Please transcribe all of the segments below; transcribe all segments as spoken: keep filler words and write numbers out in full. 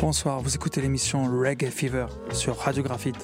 bonsoir, vous écoutez l'émission Reggae Fever sur Radio Graphite.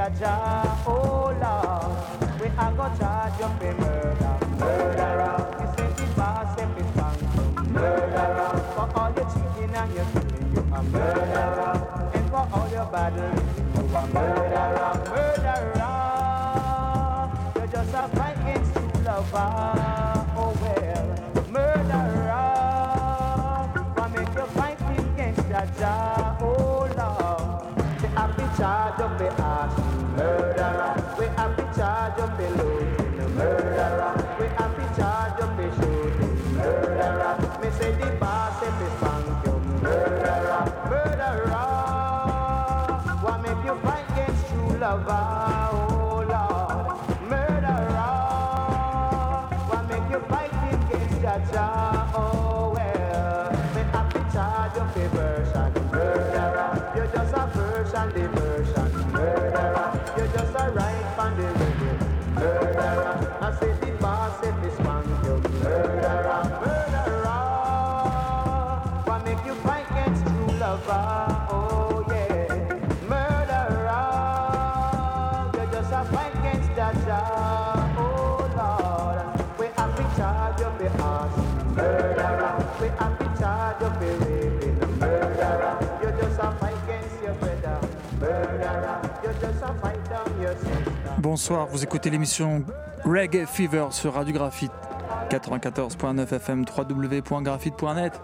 Jaja, oh Lord, we are gonna charge you for murder, murderer. You say the boss and the bank, murderer. For all your cheating and your killing, you a murderer. And for all your bad living, you a murderer, murderer. You're just a fight against true lover, oh well, murderer. What make you fight against Jaja, oh Lord? We have the charge of the arson, murderer. We have the charge of the looting, murderer. We have the charge of the shooting, murderer. Me say the boss and the spank you, murderer, murderer. What make you fight against true lover, oh Lord, murderer. What make you fight against Jaja, oh well. We have the charge of the version, murderer. You're just a version, the version, murderer. You're just a right on the radio, murderer. I say the boss if this man you, murderer, murderer. What make you fight against true lover, oh yeah, murderer. You're just a fight against Jaja, oh Lord. We have the charge of the arson, murderer. We have the charge of the raping, murderer. You're just a fight against your brother, murderer. You're just a fight down your sister. Bonsoir, vous écoutez l'émission Reggae Fever sur Radio Graphite quatre-vingt-quatorze point neuf F M, w w w point graphite point net.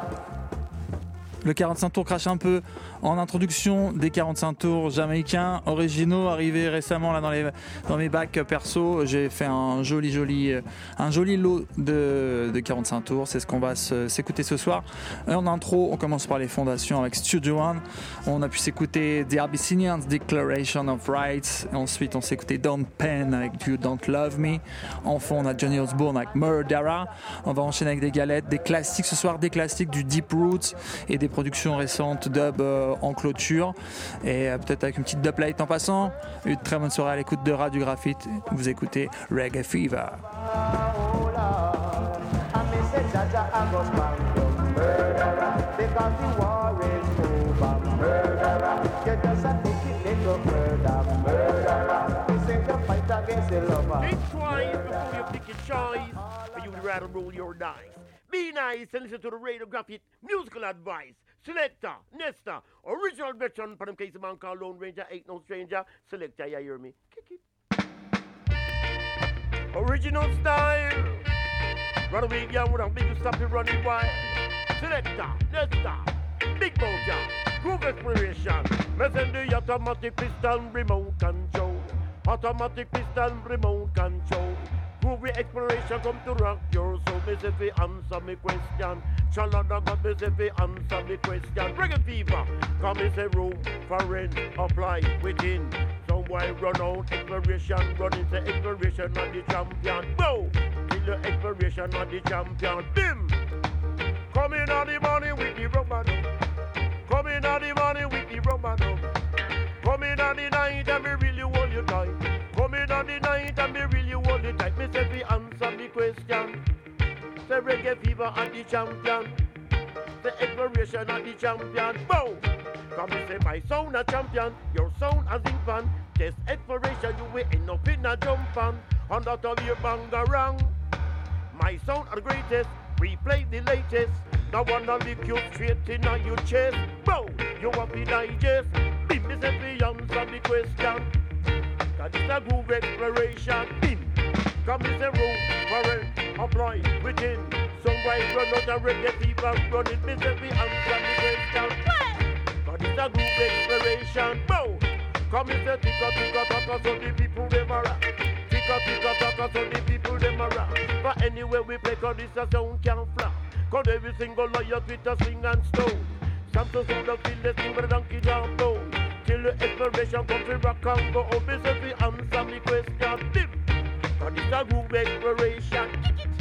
Le quarante-cinq tours crache un peu en introduction des quarante-cinq tours jamaïcains originaux arrivés récemment là dans, les, dans mes bacs perso. J'ai fait un joli joli un joli lot de, de quarante-cinq tours. C'est ce qu'on va se, s'écouter ce soir. En intro, on commence par les fondations avec Studio One. On a pu s'écouter The Abyssinians, Declaration of Rights. Ensuite, on s'est écouté Don't Pen avec You Don't Love Me. En fond, on a Johnny Osbourne avec Murderer. On va enchaîner avec des galettes, des classiques ce soir, des classiques du Deep Roots et des productions récentes dub euh, en clôture et euh, peut-être avec une petite dub light en passant. Une très bonne soirée à l'écoute de Radio Graphite. Vous écoutez Reggae Fever. Be nice and listen to the Radio Graphite musical advice. Selector, Nesta, original veteran for them case man called Lone Ranger, ain't no stranger. Selector, you hear me? Kick it. Original style. Run away, young, with a big stop it running wild. Selector, Nesta, Big Moja, Groove Exploration. Messing the automatic piston remote control. Automatic piston remote control. Groovy exploration come to rock your soul. Me say fi answer me question. Chalana got me say fi answer me question. Reggae Fever, come me say room for rent, apply within. Some boy run out exploration, run into exploration of the champion. Go, kill the exploration of the champion. Bim, come in on the morning with the rubber dub. Come in on the morning with the rubber dub. Come in on the night and me really hold you tight. Come in on the night and me really hold you tight. Me say fi answer me question. Say Reggae Fever and the champion. Say exploration and the champion. Bow. Come me say my sound a champion. Your sound as in fan. Test exploration you will end up in a jump fan. On that of your bangarang. My sound are the greatest. Replay the latest. Now wanna lick you straight in on your chest. Bow. You want to digest. Bim me say fi answer the question. Cause it's a groove exploration. Bim. Come is a room for it, apply within. Some boys run out of Reggae Fever, run it, miss every answer the question. Cause it's a groove exploration. Bow. Come is a ticka ticka taka so the people them a rock. Ticka ticka taka so the people them a rock. But anyway we play cause this a sound can't flop. Cause every single liar with a swing and stone. Something so the feel the thing with a donkey down bone. Till the exploration comes to rock and go. Oh, miss every answer the question. Bim. Cause it's a groove exploration.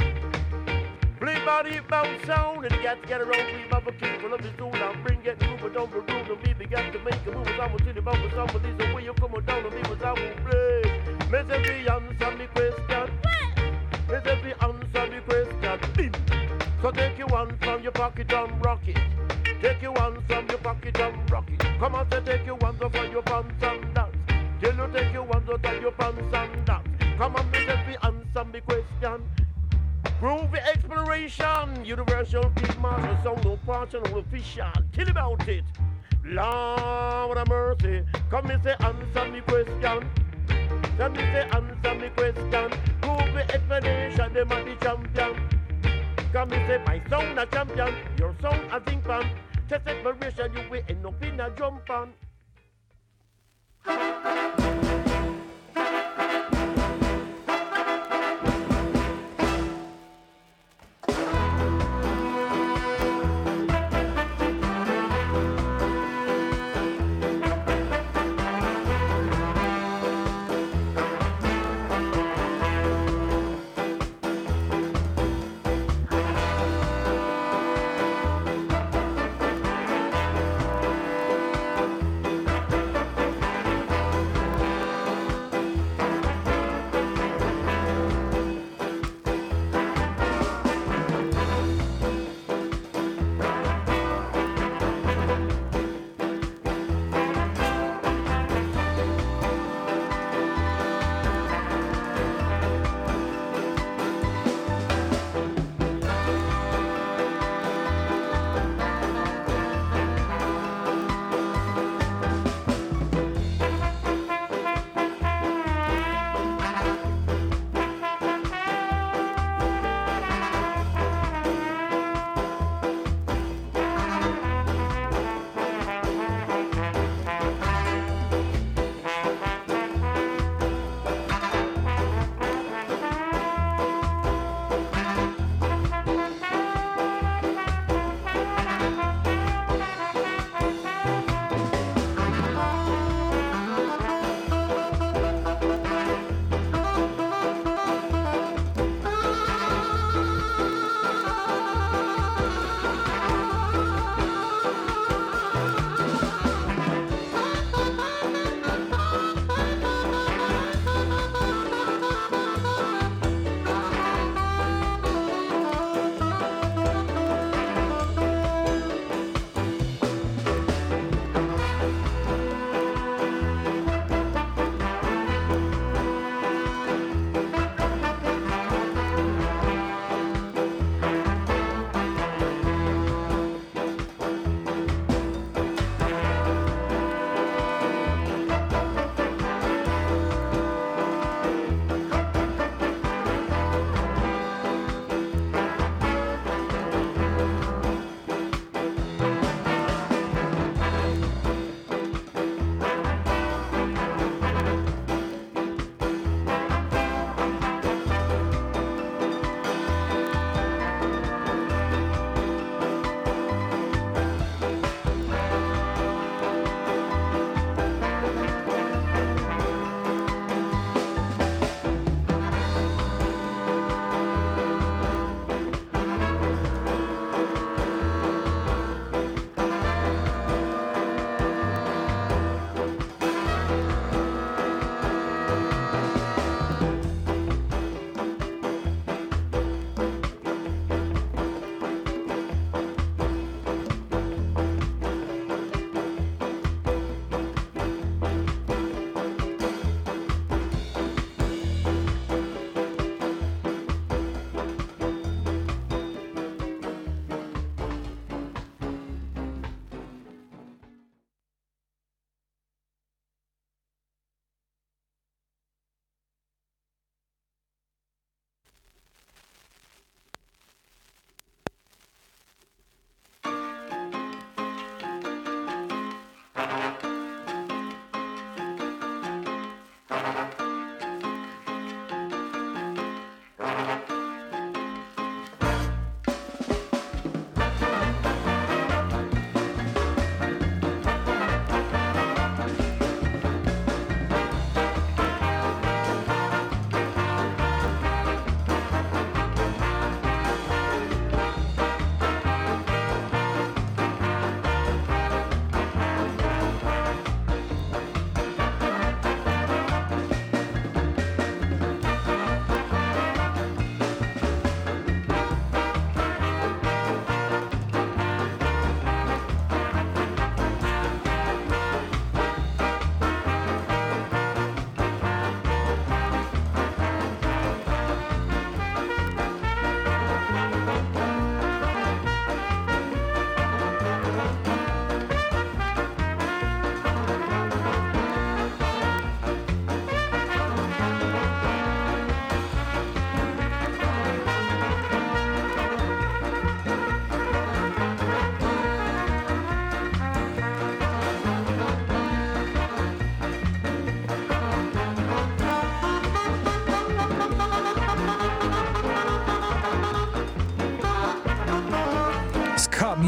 Play body bounce sound and you got to get around. Please have a key full of the soul. I'll bring it through but don't be rude. And we began to make a move. I will see the bumper sound. But this is where you come down on me. But I will play. Miss every answer the question. Miss every answer the question. Bim. So take your one from your pocket and rock it. Take your one from your pocket and rock it. Come on, say take your one from your pants and dance. Till you take your ones out of your pants and that. Come on, me let me answer me question. Groovy exploration, universal beat martial sound, no partial, no official. Tell about it. Lord of mercy, come me say answer me question. Come me say answer me question. Groovy explanation, them are the champion. Come me say my sound a champion, your sound a think pan. Test exploration, you will end up in a drum pan.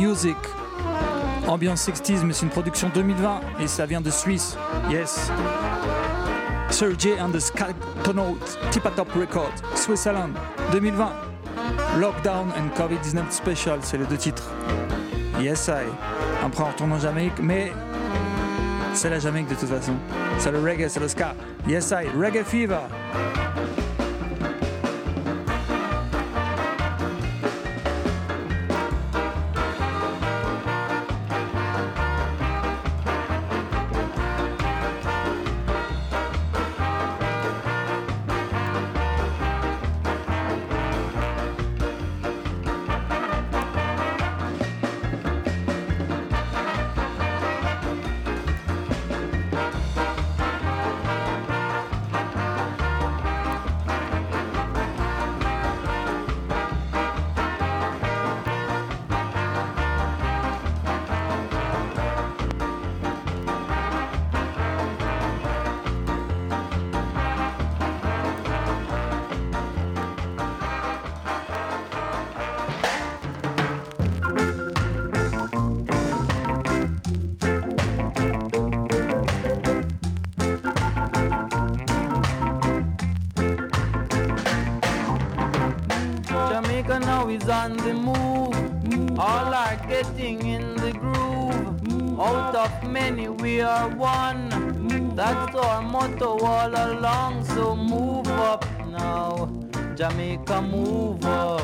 Music. Ambiance sixties, mais c'est une production deux mille vingt et ça vient de Suisse. Yes. Sergey and the Skytonaut, Tip-A-Top Records, Switzerland, deux mille vingt. Lockdown and covid dix-neuf Special, c'est les deux titres. Yes, I. Après, on retourne en Jamaïque, mais c'est la Jamaïque de toute façon. C'est le reggae, c'est le ska. Yes, I. Reggae Fever. Now is on the move, all are getting in the groove. Out of many we are one, that's our motto all along. So move up now, Jamaica, move up.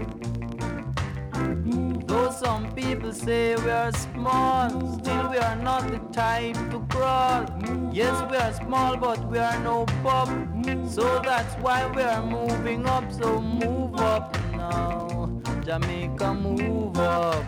Though some people say we are small, still we are not the type to crawl. Yes, we are small, but we are no pup, so that's why we are moving up. So move up now, Jamaica, move up.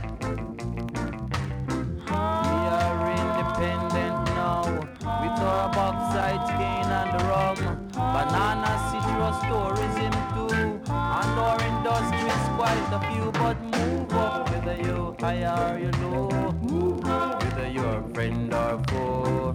We are independent now, with our bauxite, cane and rum, banana, citrus, tourism too, and our industries quite a few. But move up, whether you high or you low, whether you're a friend or foe.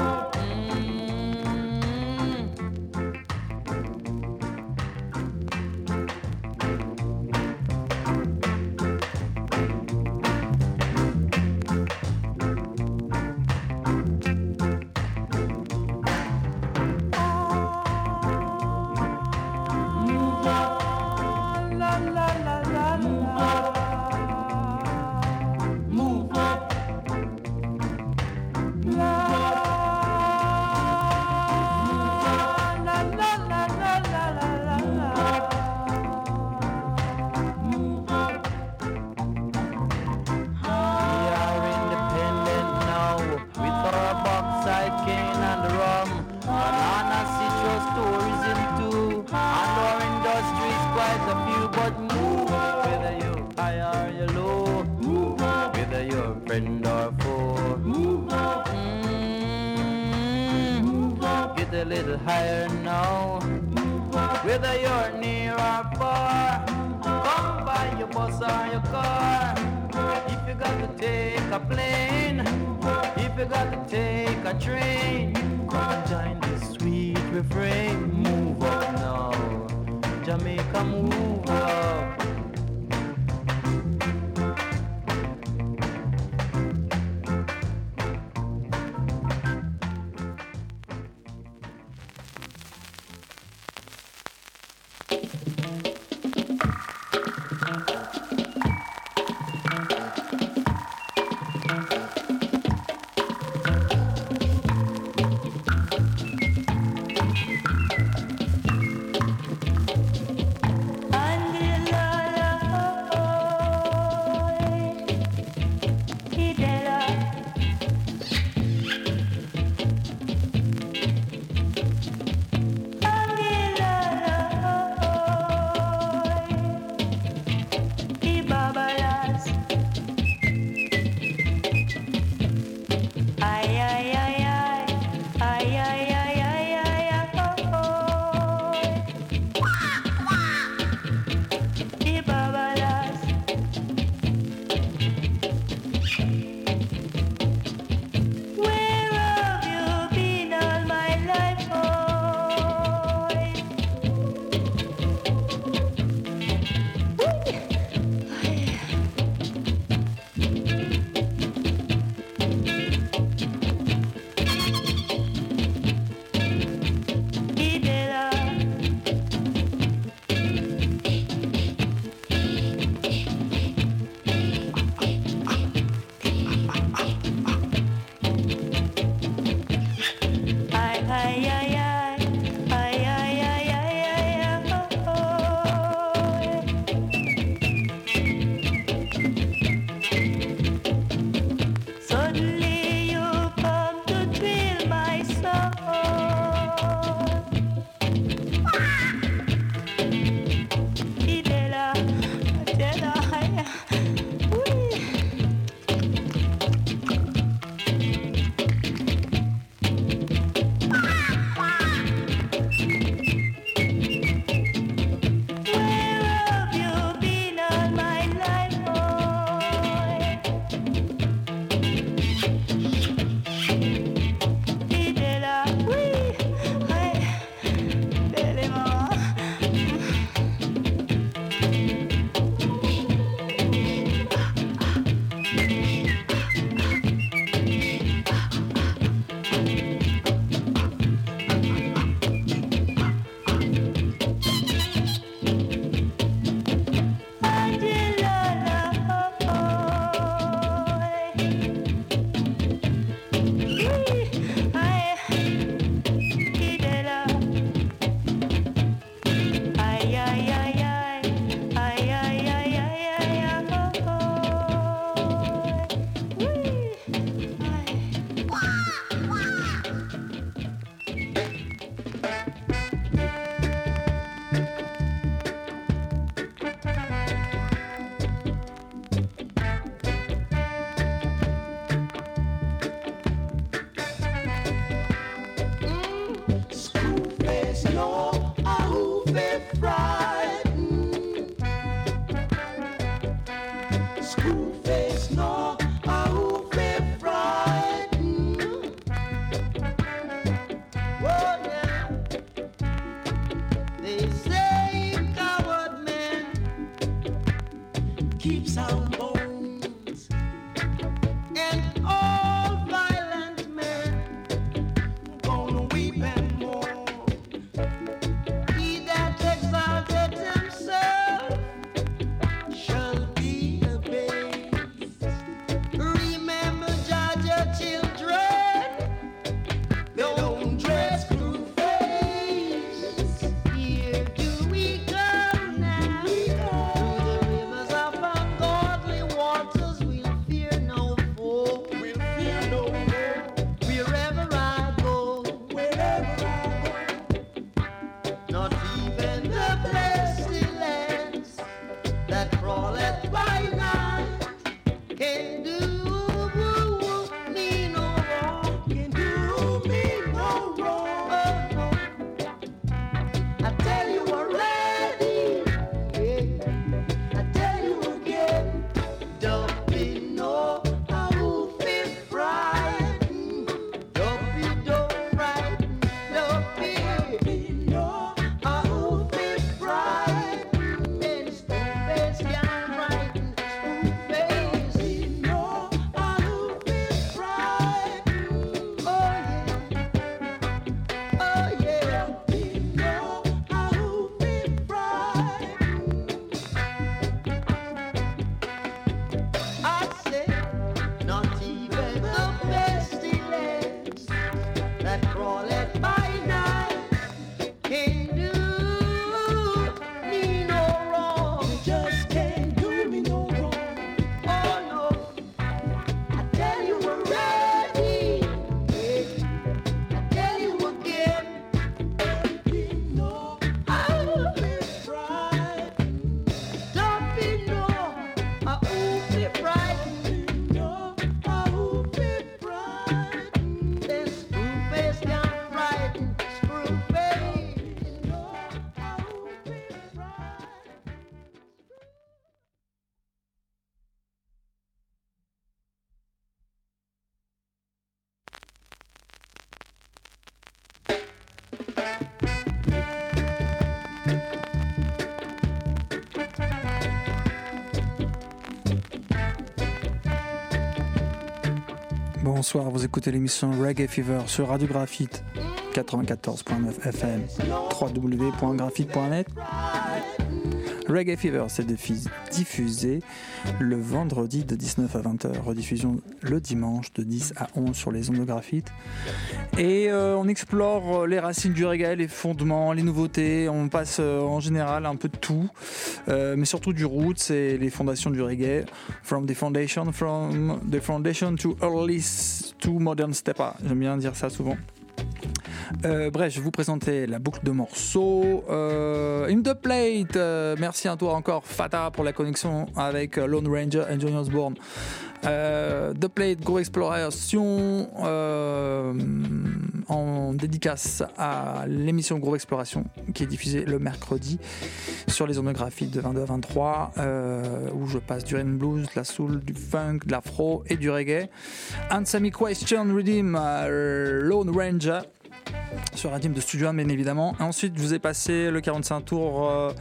Higher now, whether you're near or far, come by your bus or your car. If you got to take a plane, if you got to take a train, come and join this sweet refrain. Move up now, Jamaica, move up. keeps our bones. And all violent men gonna weep and mourn. He that exalted himself shall be abased. Remember, judge your children, don't dress through face. Here do we come now, through the rivers of ungodly waters. We'll fear no foe, we'll fear no foe. Wherever I go, wherever I go, not even the pestilence that crawleth by night can do me no wrong, can do me no wrong. Oh no, I tell you already, yeah. I tell you again, don't be no how be frightened, don't be don't frightened, don't be no how be frightened. And Spoon-Face can't frighten Spoon-Face. No how be frightened. Oh yeah, oh yeah. No how be frightened. I say, not even the pestilence that crawleth by night can do me no wrong. It just can't do me no wrong. Oh no, I tell you already, yeah. I tell you again, don't be no I'll be frightened. Don't be no I'll be frightened. No I'll be frightened. Then Spoon-Face can't frighten Spoon-Face. No I'll be frightened. Bonsoir, vous écoutez l'émission Reggae Fever sur Radio Graphite quatre-vingt-quatorze virgule neuf F M, w w w point graphite point net. Reggae Fever, c'est diffusé le vendredi de dix-neuf à vingt heures, rediffusion le dimanche de dix à onze sur les ondes de graphite. Et euh, on explore les racines du reggae, les fondements, les nouveautés, on passe euh, en général un peu de tout, euh, mais surtout du roots et les fondations du reggae, from the foundation, from the foundation to early to modern stepper, j'aime bien dire ça souvent. Euh, bref, je vais vous présenter la boucle de morceaux. Euh, In the Plate, euh, merci à toi encore Fata pour la connexion avec euh, Lone Ranger et Johnny Osborne. Euh, The Plate, Groove Exploration, euh, en dédicace à l'émission Groove Exploration qui est diffusée le mercredi sur les ondes de graphite de vingt-deux à vingt-trois, euh, où je passe du rhythm blues, de la soul, du funk, de l'afro et du reggae. Answer Me Question, Redeem, euh, Lone Ranger sur un team de Studio bien évidemment. Et ensuite je vous ai passé le quarante-cinq tours euh,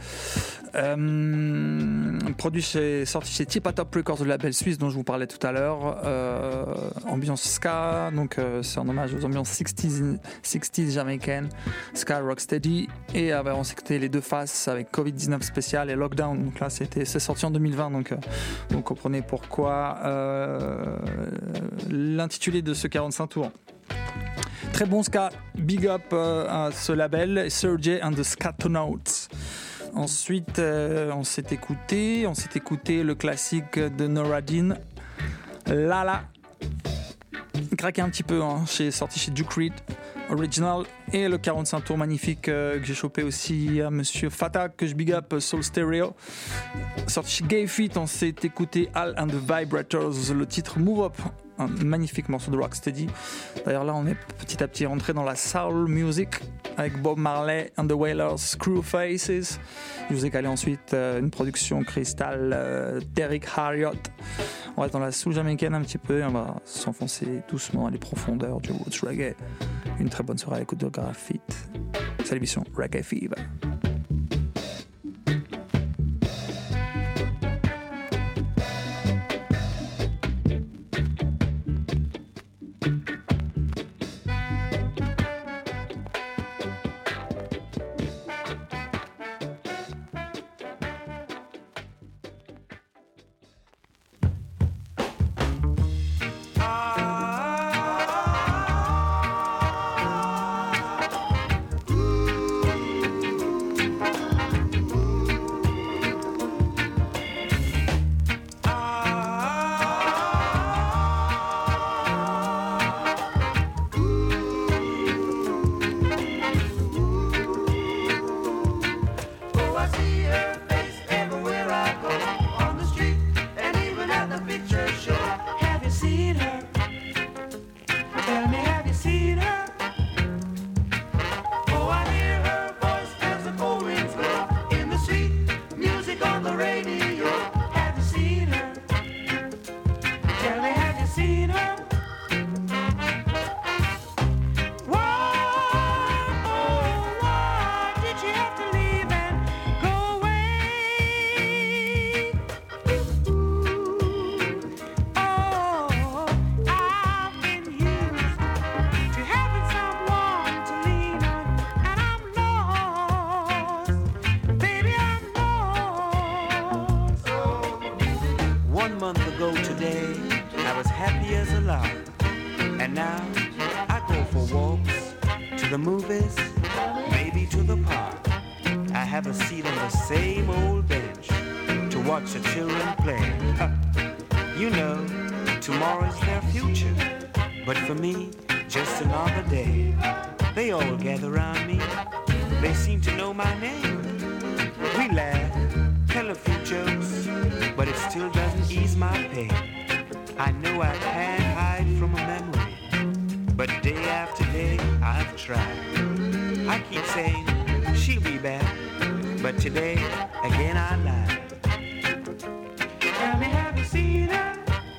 euh, produit chez, sorti chez Tip Top Records, le label suisse dont je vous parlais tout à l'heure, euh, ambiance ska, donc euh, c'est en hommage aux ambiances sixties jamaïcaines, ska rocksteady, et euh, on s'est écouté les deux faces avec covid dix-neuf spécial et lockdown, donc là c'était, c'est sorti en deux mille vingt, donc euh, vous comprenez pourquoi euh, l'intitulé de ce quarante-cinq tours. Très bon ska, big up euh, à ce label, Sergey and the Scatonauts. Ensuite, euh, on s'est écouté, on s'est écouté le classique de Noradin, Lala. Craqué un petit peu, hein, chez, sorti chez Duke Reed, Original, et le quarante-cinq tours magnifique euh, que j'ai chopé aussi à Monsieur Fata, que je big up, Soul Stereo. Sorti chez Gay Feet, on s'est écouté Al and the Vibrators, le titre Move Up. Un magnifique morceau de rocksteady. D'ailleurs là on est petit à petit rentré dans la soul music avec Bob Marley and the Wailers, Screw Faces. Je vous ai calé ensuite euh, une production Crystal, euh, Derrick Harriott. On reste dans la soul jamaïcaine un petit peu et on va s'enfoncer doucement dans les profondeurs du roots reggae. Une très bonne soirée à l'écoute de Graphite. C'est l'émission Reggae Fever. happy as a lark. And now I go for walks, to the movies, maybe to the park. I have a seat on the same old bench to watch the children play. You know, tomorrow's their future, but for me, just another day. They all gather around me, they seem to know my name. We laugh, tell a few jokes, but it still doesn't ease my pain. I know I can't hide from a memory, but day after day I've tried. I keep saying she'll be back, but today again I lied. Tell me, have you seen her?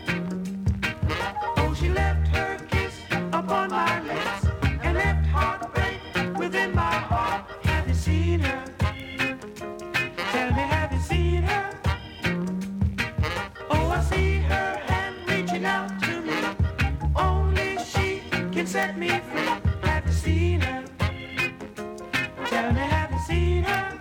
Oh, she left her kiss upon my lips and left heartbreak within my heart. Have you seen her? Tell me, have you seen her? Oh, I see her hand reaching out to me. Only she can set me free. Have you seen her? Tell me, have you seen her?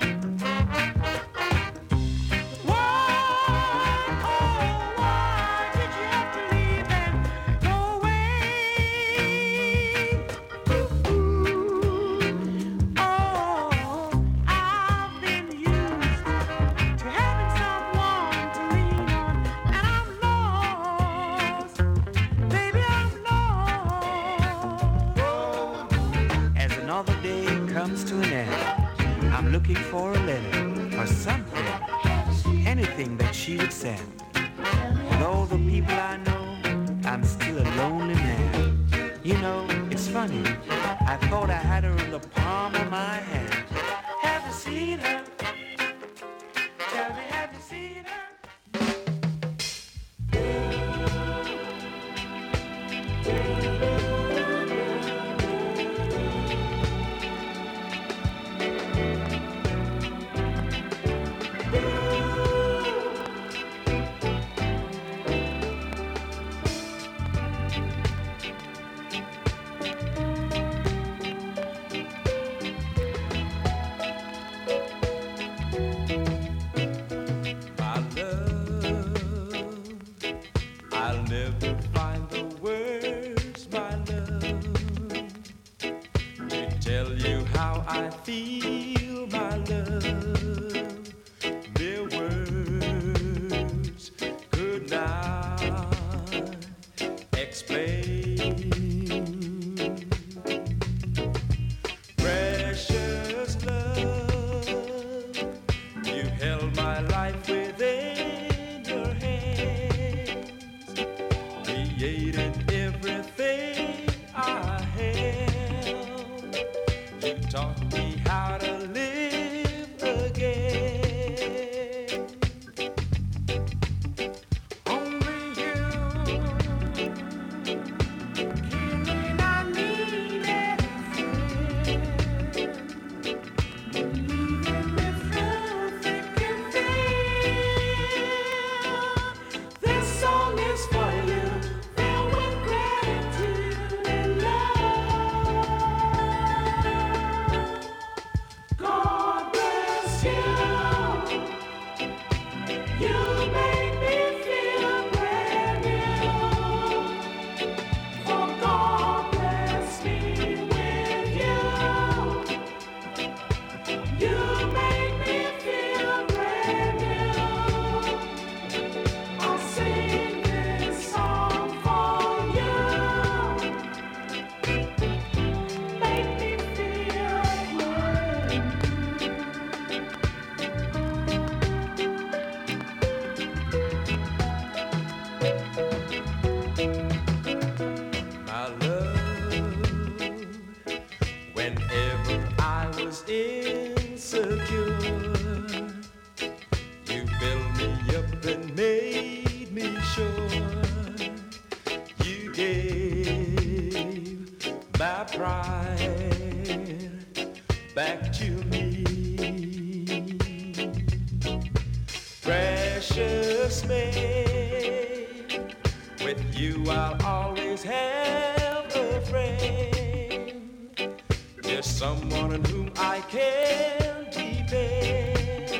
Looking for a letter or something, anything that she would send. With all the people I know, I'm still a lonely man. You know, it's funny, I thought I had her in the palm of my hand. Have you seen her? Tell me, have you seen her?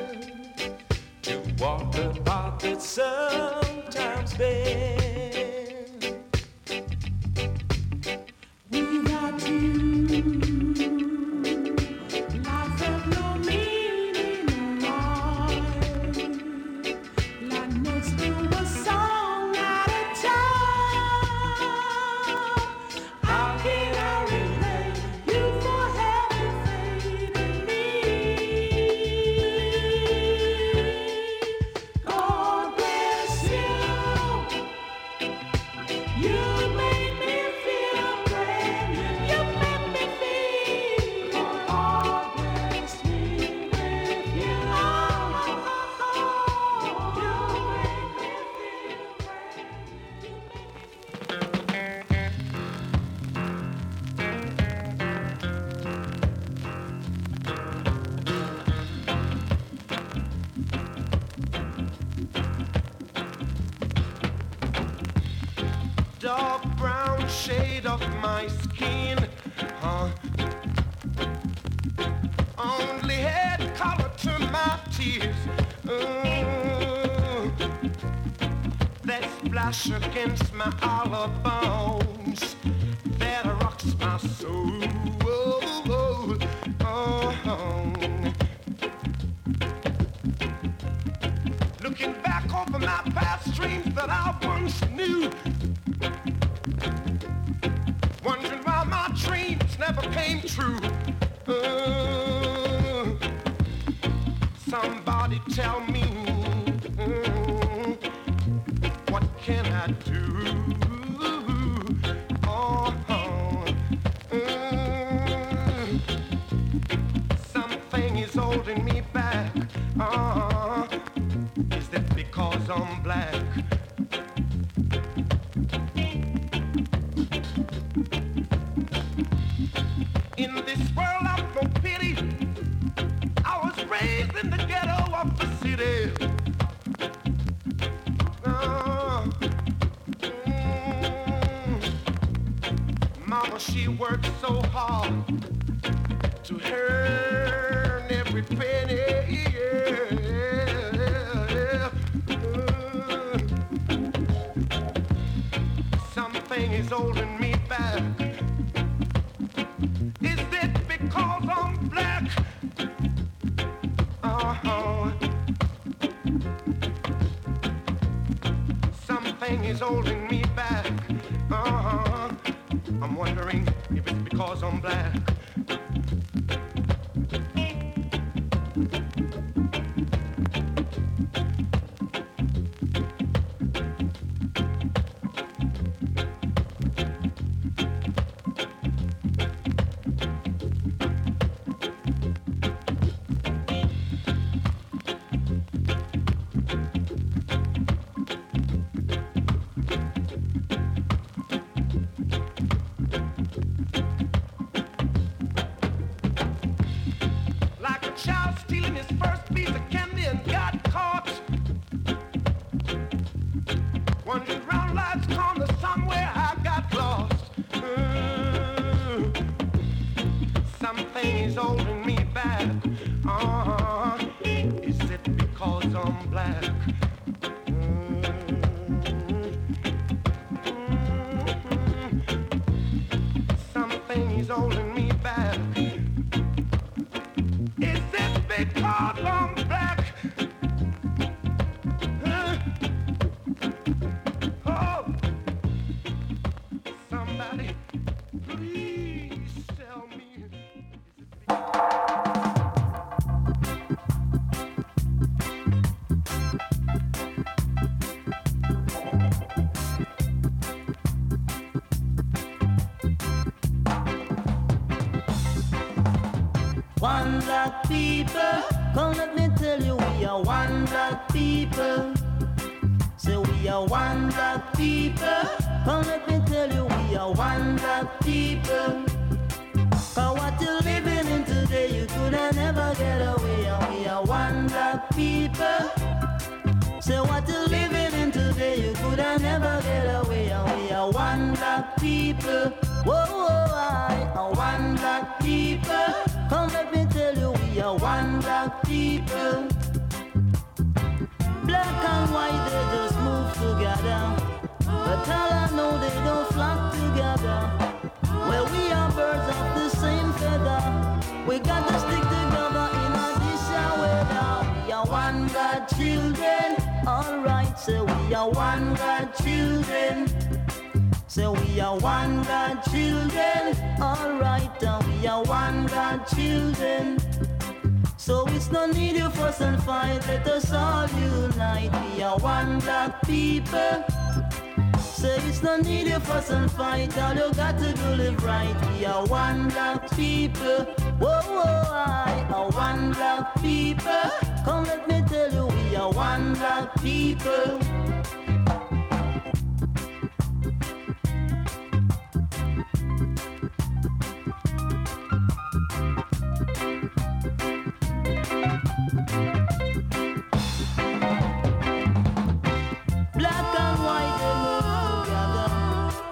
Walk the path that sometimes bends. dark brown shade of my skin. Huh? Only had color to my tears. Uh, that splash against my hollow bones that rocks my soul. Oh, oh, oh. Looking back over my past dreams that I once knew, wondering why my dreams never came true. Uh, somebody tell me, uh, what can I do? Oh, uh, something is holding me back. Uh, is that because I'm black? In this world of no pity, I was raised in the ghetto of the city. Uh, mm, Mama, she worked so hard to earn every penny. Yeah, yeah. Uh, something is holding me back. Is it because I'm black? Uh-huh. Something is holding me back. Uh-huh. I'm wondering if it's because I'm black. One black people, come let me tell you, we are one black people. Say we are one black people, come let me tell you, we are one black people. For what you're living in today, you could have never get away. And we are one black people. Say what you're living in today, you could have never get away. And we are one black people. Whoa, whoa, I are one black people. Come let me tell you, we are one black people. Black and white, they just move together. But all I know, they don't flock together. Well, we are birds of the same feather. We got to stick together in a this weather. We are one God children. Alright, so we are one God children. So we are one God children. Alright, and we are one God children. So it's no need you fuss and fight. Let us all unite. We are one black people. Say it's no need you fuss and fight. All you got to do live right. We are one black people. Whoa, whoa, I are one black people. Come let me tell you, we are one black people. Black and white, they move together.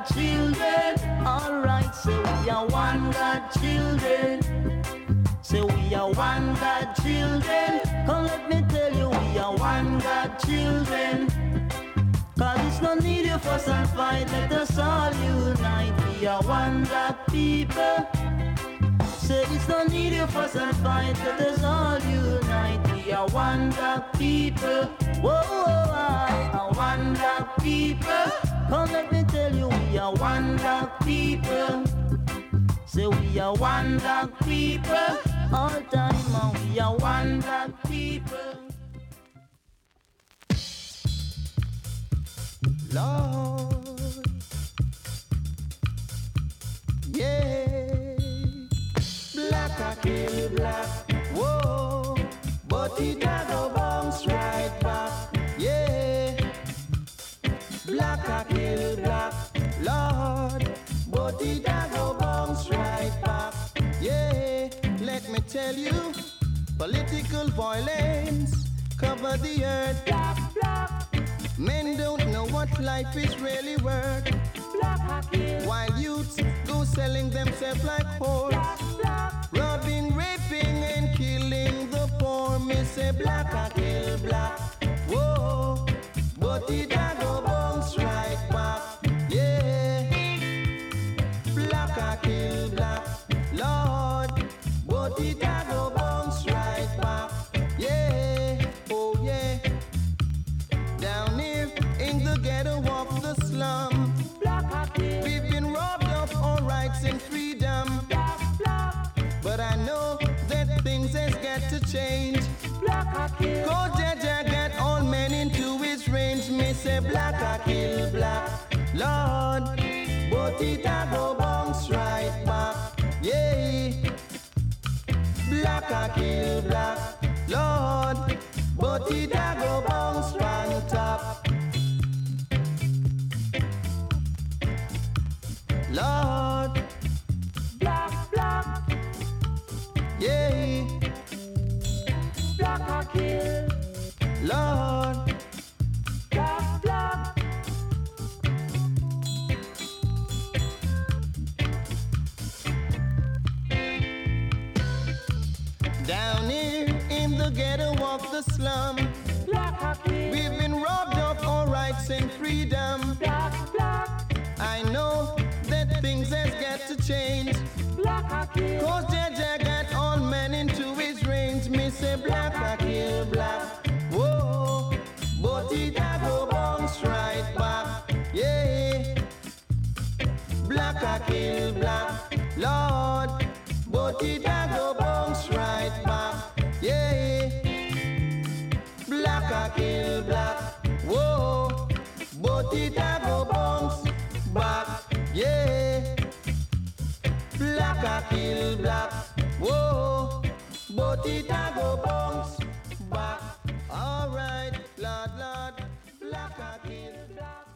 God children. Alright, say we are one God children. Say we are one God children. Come let me tell you, we are one God children. Cause it's no need of fuss and fight, let us all unite. We are one God people. Say it's no need of fuss and fight, let us all unite. We are one God people. Whoa, whoa, I are one God people. Come let me tell you, we are one God people. Say we are one God people. All time, and we are one God people. Lord, yeah, black I kill black, whoa, but it a go bounce right back, yeah, black I kill black, Lord, but it a go bounce right back, yeah, let me tell you, political violence cover the earth, black, black. Men don't know what life is really worth. While youths go selling themselves like whores, robbing, raping, and killing the poor. Me say black, I kill black. Whoa, but it a go bounce right back. Yeah, black, I kill black. Lord, but it a go bounce right back. Yeah, oh yeah. Down here in the ghetto of the slum, we've been robbed of our rights and freedom. But I know that things has got to change. Go Jaja get all men into his range. Me say black I kill black, Lord, but it a go bounce right back. Yeah, black I kill black, Lord, but it a go bounce on top. Lord, black, black, yeah, black I kill, Lord, black, black. Down here in the ghetto of the slum, we've been robbed of our rights and freedom. I know that things has got to change. Cause Jaja got all men into his range. Me say black I kill black. Whoa, but it a go bounce right back. Yeah, black I kill black, Lord, but it a go bounce right back. Yeah, black I kill black. Whoa, but it a go bounce back. Yeah, black I kill black. Whoa, but it a go bounce back. All right, Lord, Lord, black I kill black.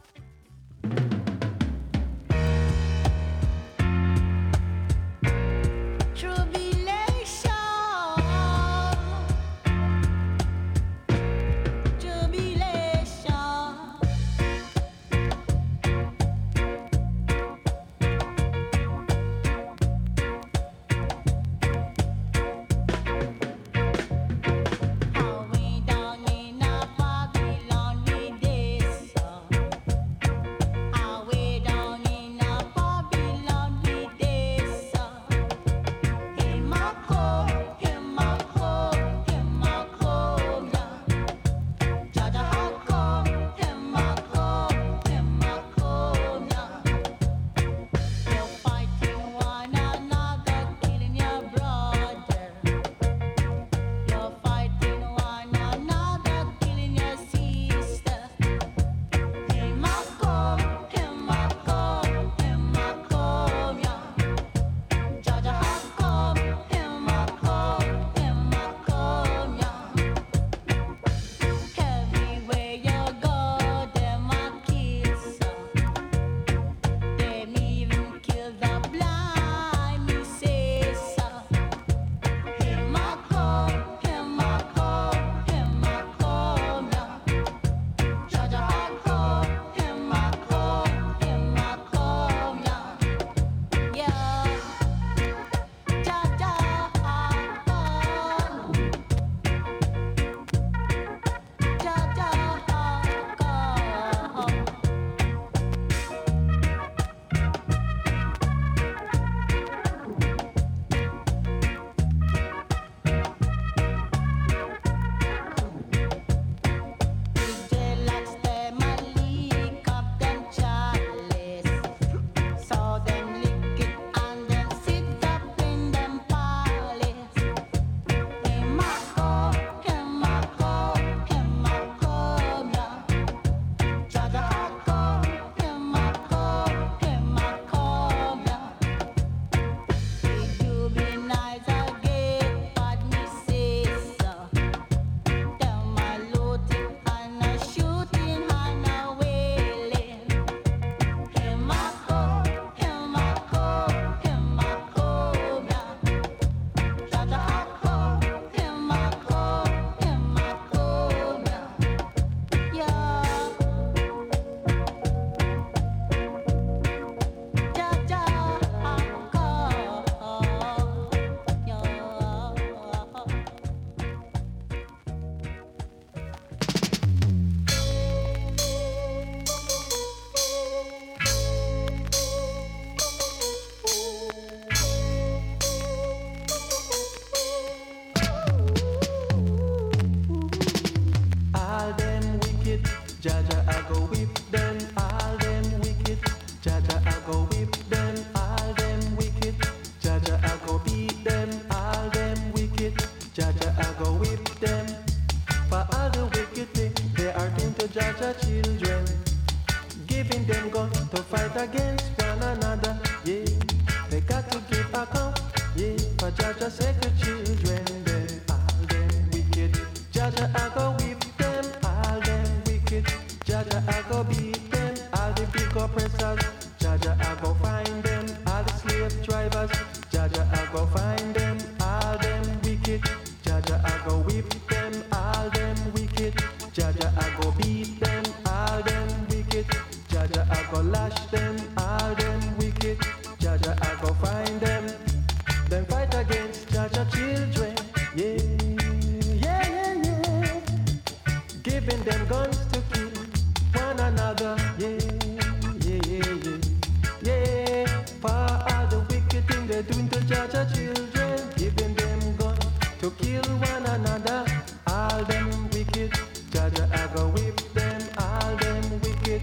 wicked. Jaja, I go whip them, all them wicked. Jaja, I go whip them, all them wicked. Jaja, I go beat them, all them wicked. Jaja, I go whip them. For all the wicked things they are doing to Jaja children, giving them guns to fight against one another. Yeah, they got to give account. Yeah, for Jaja sacred children, them all them wicked. Jaja, I go whip them, all them wicked. Jaja, I go beat them, all the big oppressors. Jaja, I go find them, all the slave drivers. Jaja, I go find them, all them wicked. Jaja, I go whip them, all them wicked. Jaja, I go beat them, all them wicked. Jaja, I go lash them, all them wicked. Jaja, I go find them. Them fight against Jaja children. Yeah, yeah, yeah, yeah. Giving them guns to kill one another. Yeah, yeah, yeah, yeah. Yeah, for all the wicked things they're doing to Jaja children, giving them guns to kill one another. All them wicked. Jaja, I go whip them. All them wicked.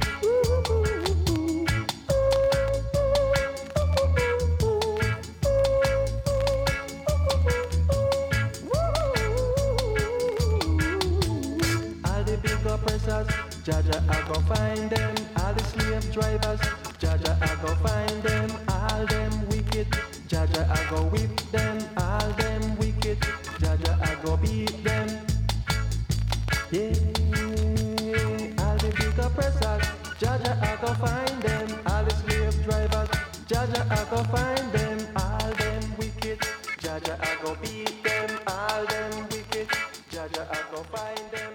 Oppressors, Jaja, I go find them, all the slave drivers. Jaja, I go find them, all them wicked. Jaja, I go whip them, all them wicked. Jaja, I go beat them. Yeah, all the big oppressors. Jaja, I go find them, all the slave drivers. Jaja, I go find them, all them wicked. Jaja, I go beat them, all them wicked. Jaja, I go find them.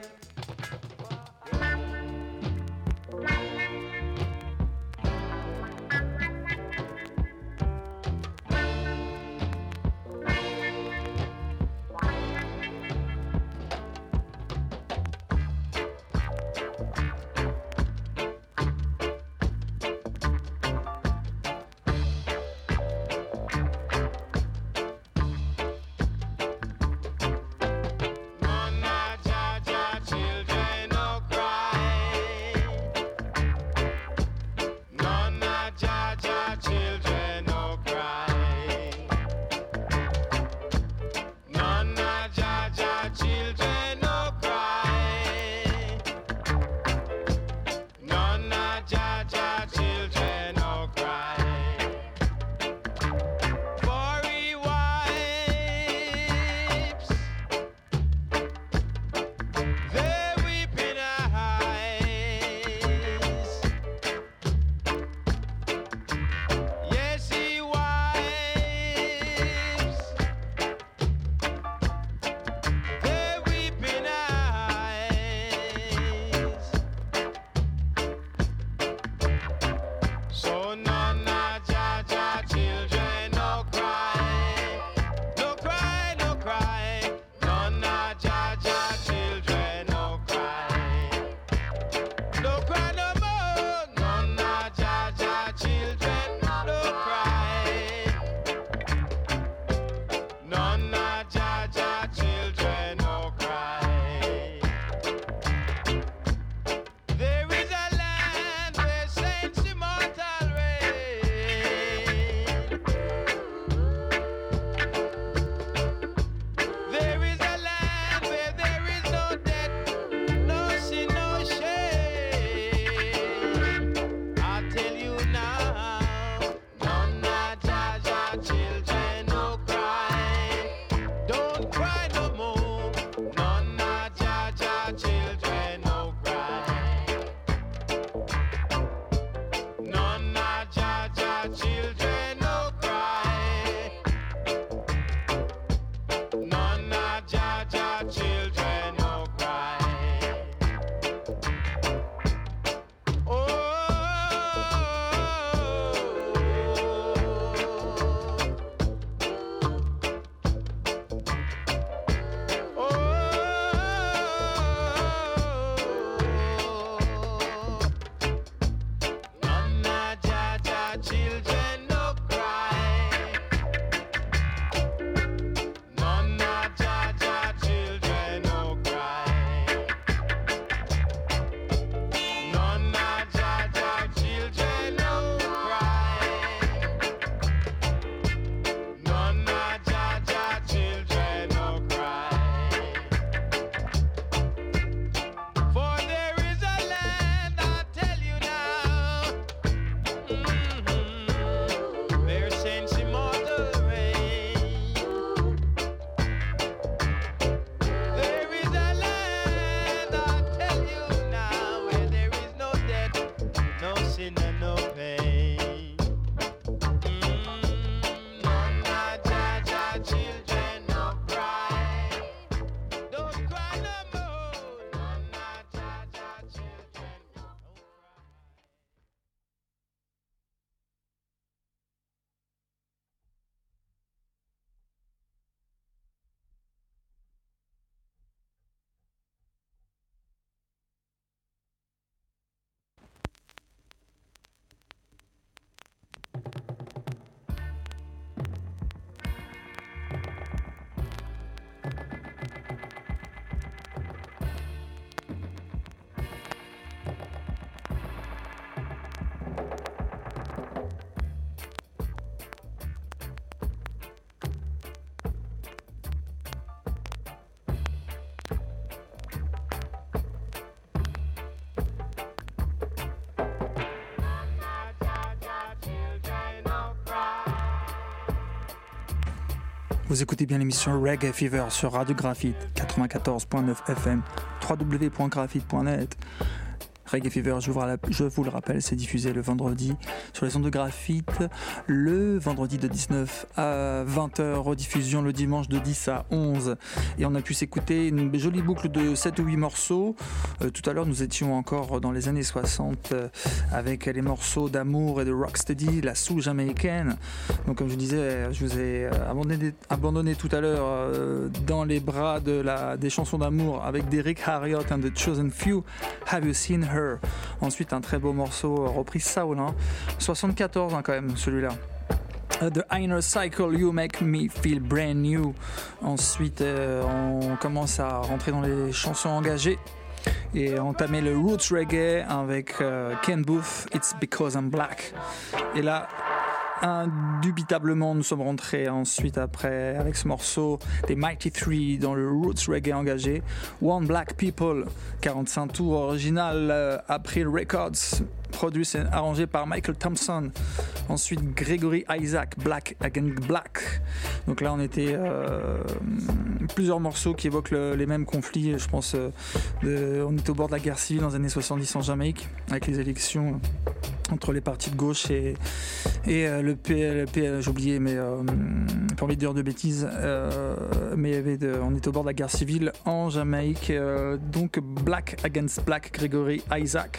Vous écoutez bien l'émission Reggae Fever sur Radio Graphite quatre-vingt-quatorze point neuf F M, w w w point graphite point net. Reggae Fever, je vous, je vous le rappelle, c'est diffusé le vendredi sur les ondes de Graphite, le vendredi de dix-neuf à vingt heures, rediffusion le dimanche de dix à onze. Et on a pu s'écouter une jolie boucle de sept ou huit morceaux. Euh, tout à l'heure, nous étions encore dans les années soixante euh, avec les morceaux d'amour et de rocksteady, la soul jamaïcaine. Donc comme je disais, je vous ai abandonné, abandonné tout à l'heure euh, dans les bras de la, des chansons d'amour avec Derrick Harriott and the Chosen Few. Have you seen her? Ensuite un très beau morceau repris soul, hein. soixante-quatorze hein, quand même celui-là. Uh, the Inner Cycle, You Make Me Feel Brand New. Ensuite euh, on commence à rentrer dans les chansons engagées et entamer le roots reggae avec euh, Ken Booth, It's Because I'm Black. Et là indubitablement nous sommes rentrés ensuite après avec ce morceau des Mighty Three dans le roots reggae engagé. One Black People, quarante-cinq tours original euh, April Records, produit et arrangé par Michael Thompson. Ensuite Gregory Isaac, Black Against Black. Donc là on était euh, plusieurs morceaux qui évoquent le, les mêmes conflits. Je pense euh, de, on était au bord de la guerre civile dans les années soixante-dix en Jamaïque avec les élections entre les partis de gauche et, et euh, le P L, P L j'ai oublié, mais euh, pas envie de dire de bêtises, euh, mais il y avait de, on était au bord de la guerre civile en Jamaïque. Euh, donc Black Against Black, Gregory Isaac.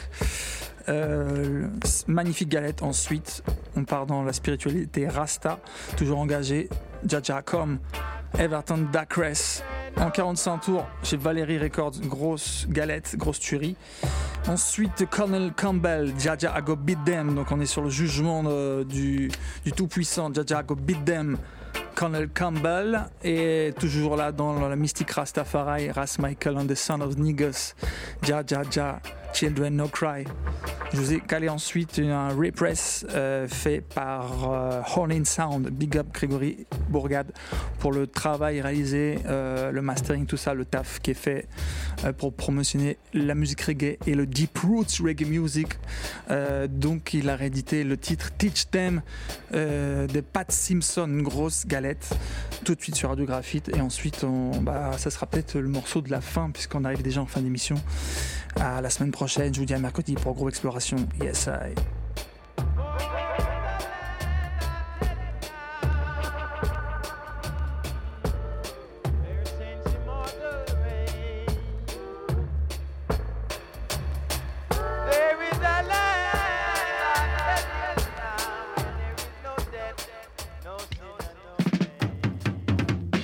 Euh, magnifique galette. Ensuite on part dans la spiritualité Rasta, toujours engagé. Jaja Com, Everton Dacres en quarante-cinq tours chez Valérie Records, grosse galette, grosse tuerie. Ensuite Colonel Campbell, Jaja I Go Beat Them, donc on est sur le jugement de, du, du tout-puissant. Jaja I Go Beat Them, Colonel Campbell, et toujours là dans la mystique Rastafari, Ras Michael and the Son of Niggas, Ja Ja Ja, Children No Cry. Je vous ai calé ensuite un repress euh, fait par euh, Horn in Sound. Big up Grégory Bourgade pour le travail réalisé, euh, le mastering, tout ça, le taf qui est fait euh, pour promotionner la musique reggae et le deep roots reggae music. Euh, donc il a réédité le titre Teach Them euh, de Pat Simpson, une grosse galette, tout de suite sur Radio Graphite. Et ensuite on, bah, ça sera peut-être le morceau de la fin puisqu'on arrive déjà en fin d'émission. À la semaine prochaine, je vous dis à mercredi pour Gros Exploration. Yes, I.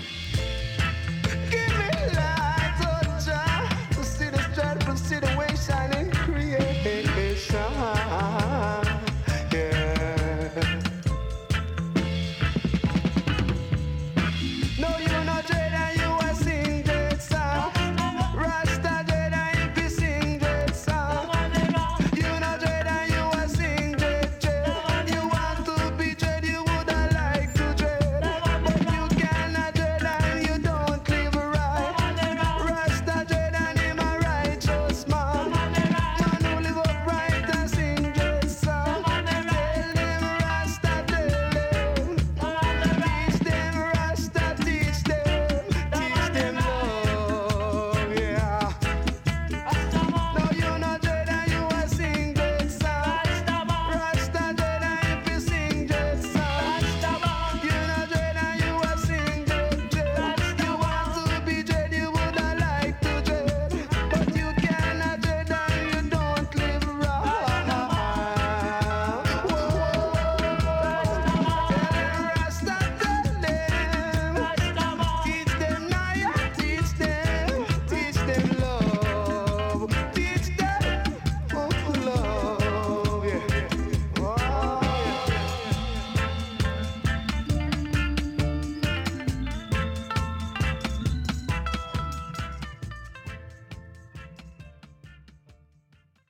Give me light, oh, child, to see the dreadful situation.